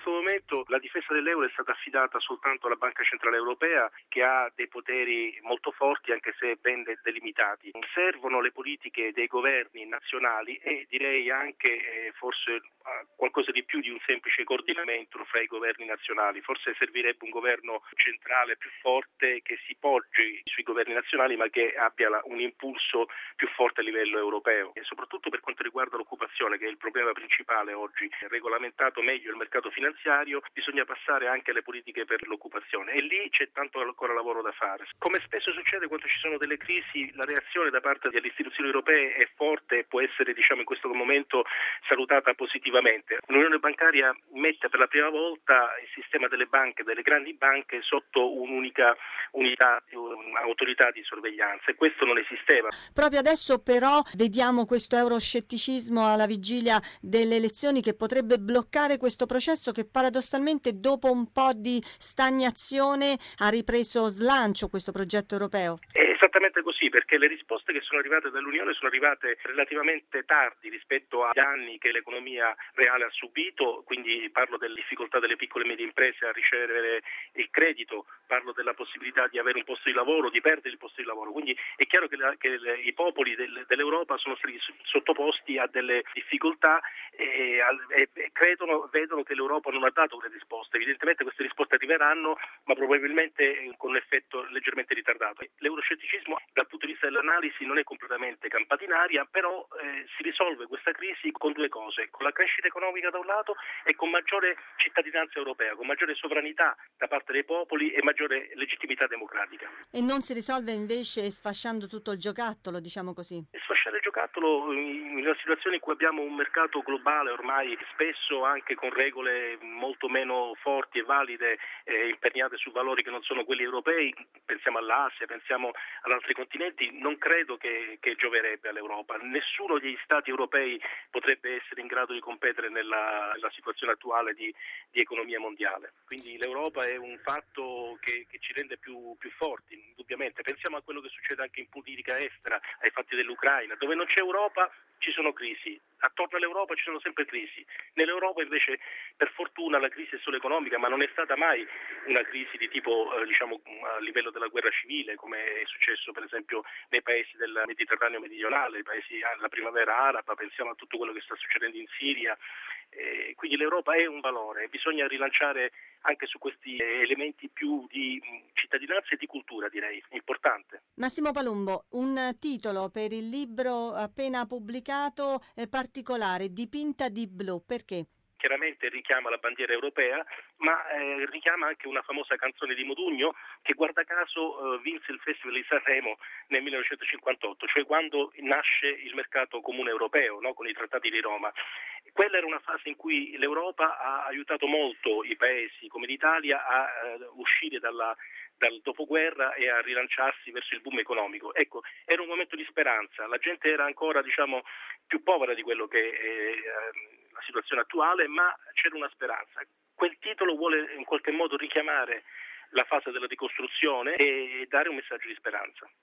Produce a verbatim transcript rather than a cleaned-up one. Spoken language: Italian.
questo momento la difesa dell'euro è stata affidata soltanto alla Banca Centrale Europea, che ha dei poteri molto forti anche se ben delimitati. Servono le politiche dei governi nazionali e direi anche eh, forse qualcosa di più di un semplice coordinamento fra i governi nazionali. Forse servirebbe un governo centrale più forte che si poggi sui governi nazionali ma che abbia la, un impulso più forte a livello europeo, e soprattutto per quanto riguarda l'occupazione, che è il problema principale oggi. Regolamentato meglio il mercato finanziario, bisogna passare anche alle politiche per l'occupazione, e lì c'è tanto ancora lavoro da fare. Come spesso succede quando ci sono delle crisi, la reazione da parte delle istituzioni europee è forte e può essere, diciamo, in questo momento salutata positivamente. L'Unione bancaria mette per la prima volta il sistema delle banche, delle grandi banche, sotto un'unica unità, un'autorità di sorveglianza, e questo non esisteva. Proprio adesso però vediamo questo euroscetticismo alla vigilia delle elezioni che potrebbe bloccare questo processo che paradossalmente dopo un po' di stagnazione ha ripreso slancio, questo progetto europeo. È esattamente così, perché le risposte che sono arrivate dall'Unione sono arrivate relativamente tardi rispetto agli anni che l'economia reale ha subito, quindi parlo delle difficoltà delle piccole e medie imprese a ricevere il credito, parlo della possibilità di avere un posto di lavoro, di perdere il posto di lavoro, quindi è chiaro che, la, che le, i popoli del, dell'Europa sono stati sottoposti a delle difficoltà e, e, e credono, vedono che l'Europa non ha dato quelle risposte. Evidentemente queste risposte arriveranno, ma probabilmente con un effetto leggermente ritardato. L'euroscetticismo dal punto di vista dell'analisi non è completamente campata in aria, però eh, si risolve questa crisi con due cose: con la crescita economica da un lato e con maggiore cittadinanza europea, con maggiore sovranità da parte dei popoli e maggiore legittimità democratica. E non si risolve invece sfasciando tutto il giocattolo, diciamo così? Sfasciare il giocattolo in una situazione in cui abbiamo un mercato globale ormai spesso anche con regole molto meno forti e valide, eh, imperniate su valori che non sono quelli europei, pensiamo all'Asia, pensiamo ad altri continenti, non credo che, che gioverebbe all'Europa. Nessuno degli Stati europei potrebbe essere in grado di competere nella, nella situazione attuale di, di economia mondiale. Quindi l'Europa è un fatto che, che ci rende più, più forti, indubbiamente. Pensiamo a quello che succede anche in politica estera, ai fatti dell'Ucraina. Dove non c'è Europa ci sono crisi, attorno all'Europa ci sono sempre crisi. Nell'Europa invece, per fortuna, la crisi è solo economica, ma non è stata mai una crisi di tipo eh, diciamo a livello della guerra civile, come è successo per esempio nei paesi del Mediterraneo meridionale, i paesi della primavera araba, pensiamo a tutto quello che sta succedendo in Siria. Eh, quindi l'Europa è un valore, bisogna rilanciare anche su questi elementi più di cittadinanza e di cultura, direi, importante. Massimo Palumbo, un titolo per il libro appena pubblicato eh, particolare, Dipinta di blu, perché? Chiaramente richiama la bandiera europea, ma eh, richiama anche una famosa canzone di Modugno che, guarda caso, eh, vinse il Festival di Sanremo nel millenovecentocinquantotto, cioè quando nasce il mercato comune europeo, no? Con i trattati di Roma. Quella era una fase in cui l'Europa ha aiutato molto i paesi come l'Italia a eh, uscire dalla dal dopoguerra e a rilanciarsi verso il boom economico. Ecco, era un momento di speranza, la gente era ancora, diciamo, più povera di quello che è eh, la situazione attuale, ma c'era una speranza. Quel titolo vuole in qualche modo richiamare la fase della ricostruzione e dare un messaggio di speranza.